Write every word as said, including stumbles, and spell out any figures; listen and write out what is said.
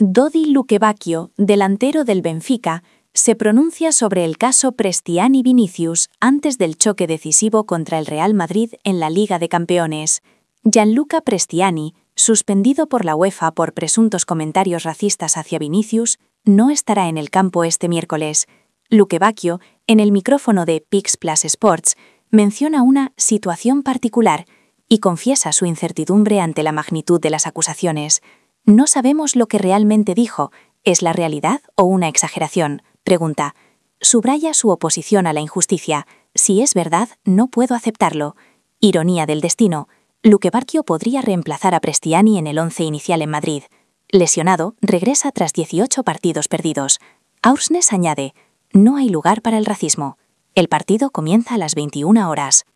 Dodi Lukebakio, delantero del Benfica, se pronuncia sobre el caso Prestiani-Vinicius antes del choque decisivo contra el Real Madrid en la Liga de Campeones. Gianluca Prestiani, suspendido por la UEFA por presuntos comentarios racistas hacia Vinicius, no estará en el campo este miércoles. Lukebakio, en el micrófono de Pix Plus Sports, menciona una situación particular y confiesa su incertidumbre ante la magnitud de las acusaciones. No sabemos lo que realmente dijo, ¿es la realidad o una exageración?, pregunta. Subraya su oposición a la injusticia. Si es verdad, no puedo aceptarlo. Ironía del destino. Lukebakio podría reemplazar a Prestiani en el once inicial en Madrid. Lesionado, regresa tras dieciocho partidos perdidos. Aursnes añade, no hay lugar para el racismo. El partido comienza a las veintiuna horas.